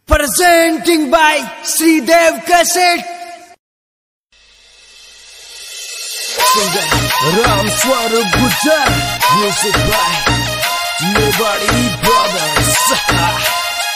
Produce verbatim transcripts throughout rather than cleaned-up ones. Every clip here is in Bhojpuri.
Presenting by Sridev Cassette. Singer Ram Swarup Gujar. Music by Nobody Brothers.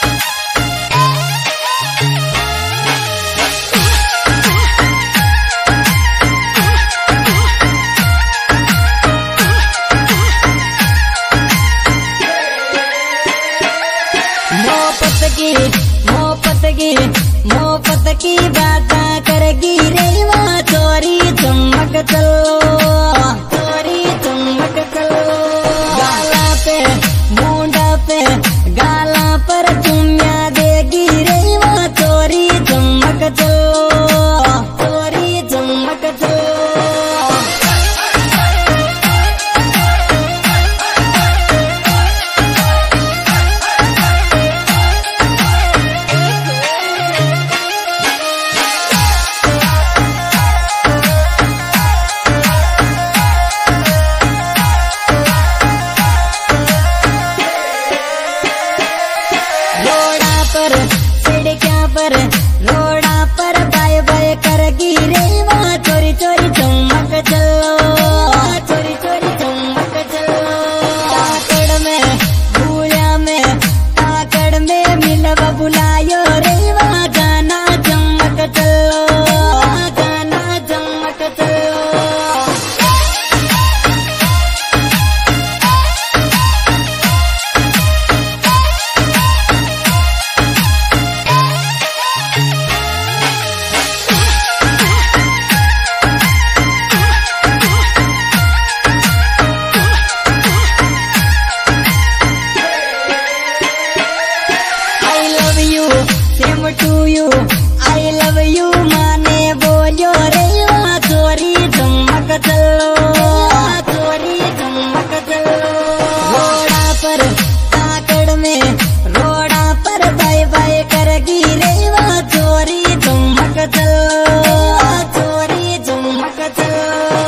मोहब्बत की मोहब्बत की बातें करेगी रेवा चोरी चमक चलो चोरी चमक चलो गाला पे मुंडा पे गाला पर चुम्या देगी रेवा चोरी चमक चलो चोरी चमक चलो रोड़ा पर बाय बाय करगी रेवा चोरी चोरी चमक चलो चोरी चोरी चमक चलो काकड़ में भूया में काकड़ में मिलवा बुलायो रेवा गाना चमक चलो गाना चमक चलो to you I love you माने बोलियो रेवा चोरी चमक चलो चोरी चमक चलो रोड़ा पर काकड़ में रोड़ा पर बाय बाय करगी रेवा चोरी चमक चलो चोरी चमक चलो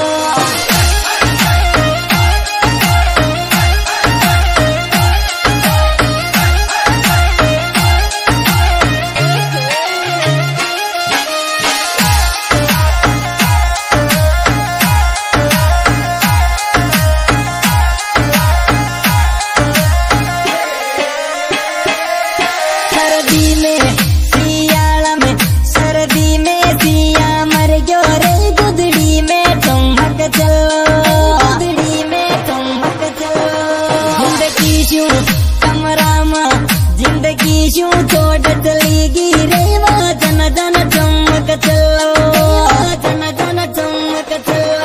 जिंदगी क्यों छोड़ चलेगी रेवा जन जन चमक चलो जन जन चमक चलो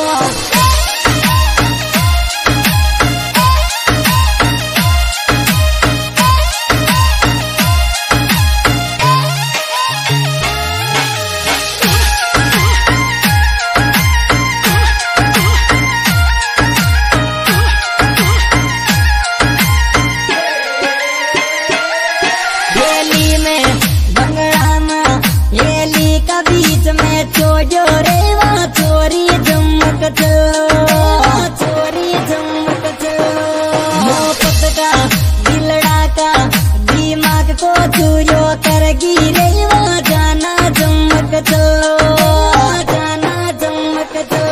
बीच में छोड़ो रेवा चोरी चमक चलो चोरी चमक चलो मोहब्बत का दिलड़ा का दिमाग को चूरो करगी रेवा जाना चमक चलो जाना चमक चलो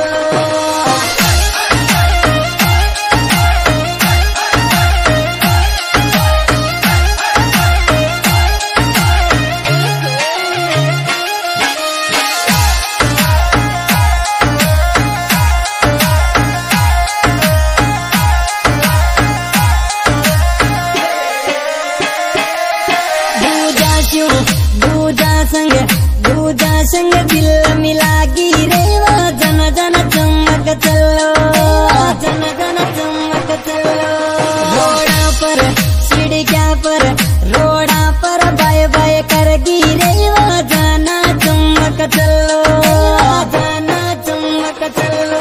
दूजा संग दूजा संग दिल मिलागी रेवा जन जन चमक चलो जन जन चमक चलो रोड़ा पर सीढ़िया पर रोड़ा पर बाय बाय करगी रेवा जाना चमक चलो जाना चमक चलो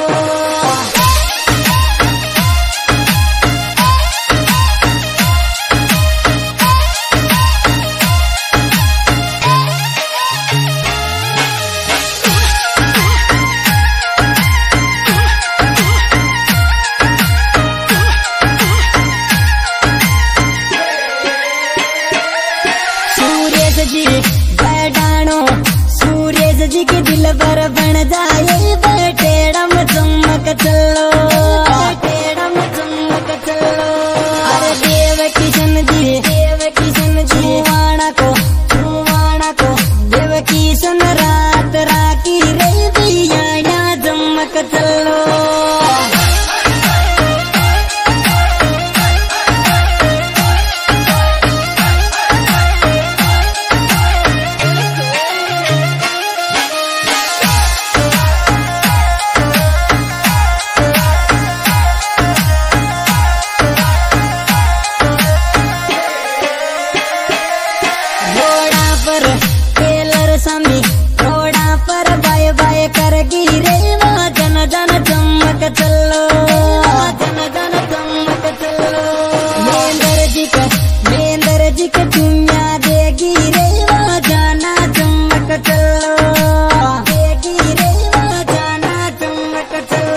जी बैडानो सूरज जी के दिल पर बन जाए बेटेड़म चमक चलो बेटेड़म चमक चलो। अरे देव किशन जी देव किशन जी छुआना को छुआना को देव किशन रात राखी रे दिया चमक चलो। टेलर समी रोड़ा पर बाय बाय कर गिरे वहाँ जन जन चमक चलो जन जन चमक चलो। मेंदर जी का मेंदर जी के चुम्या दे गिरे वहाँ जाना चमक चलो दे गिरे वहाँ जाना चमक चलो।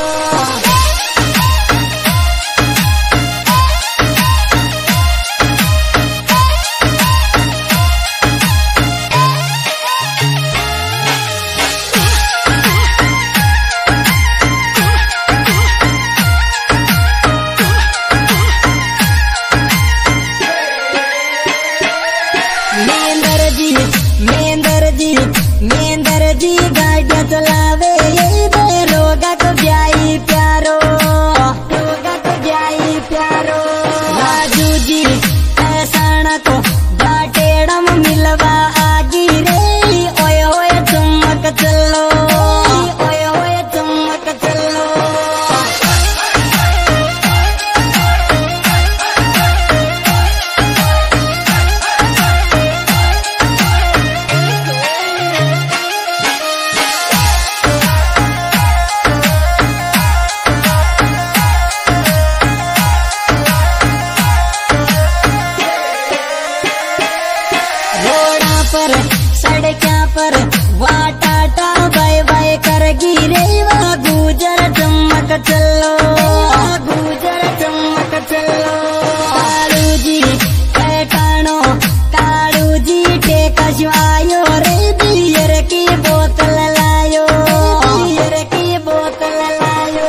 मेंदर जी मेंदर जी मेंदर जी गाड़ियाँ चलावे ये रोगा को जाई प्यारो रोगा को जाई प्यारो। राजू जी ऐसा को बाटेड़म मिलवा आगी रे ओए ओए चमक चलो ओए ओए चमक चलो। पर सड़कों पर वाह टाटा बाय बाय कर गिरे वहाँ गुजर चमक चलो गुजर चमक चलो। कालू जी कानो कालू जी टेका आयो रे बियर की बोतल लायो बियर की बोतल लायो।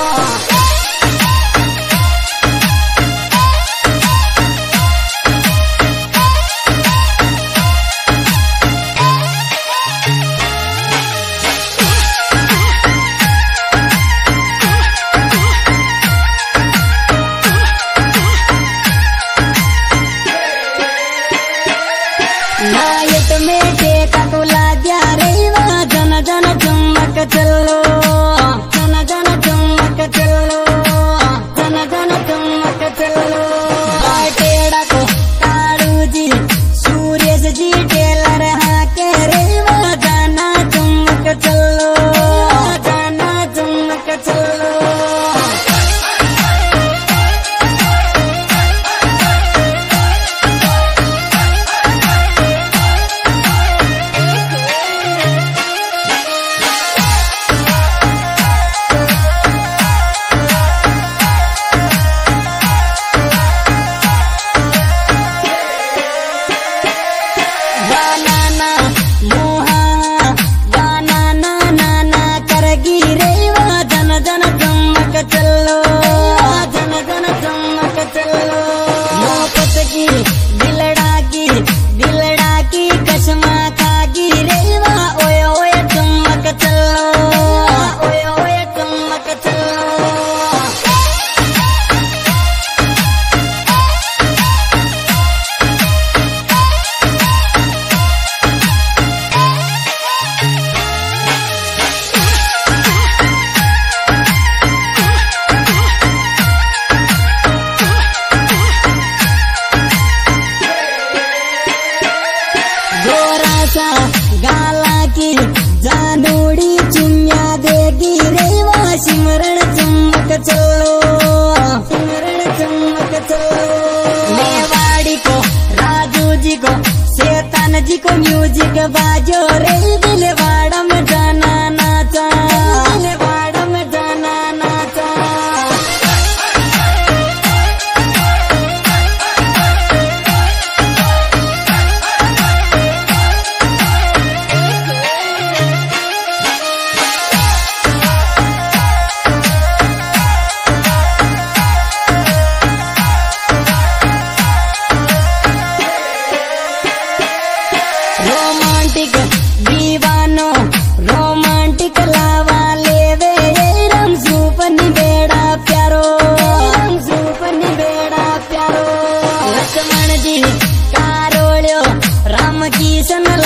नायट में टेका तुला दिया रे वहाँ जन जन चमक चलो जन जन चमक चलो जन जन चमक चलो। बाटेड़ा को कालू जी सूरज जी टेलर हाँ के रे वहाँ जाना चमक चलो जाना चमक चलो। चलो जन जन चमक चलो। मोहब्बत की दिलड़ा की दिलड़ा की कसमा खागी रे वहाँ ओए ओए चमक चलो ओए ओए चमक चलो। गाला की जानूड़ी चुम्या देगी रे वहाँ सिमरण चमक चलो सिमरण चमक चलो। मेवाड़ी को राजू जी को शैतान जी को म्यूजिक बाजो रे दिलवाड़ा में जाना नाचा दिलवाड़ा में जाना नाचा। की सन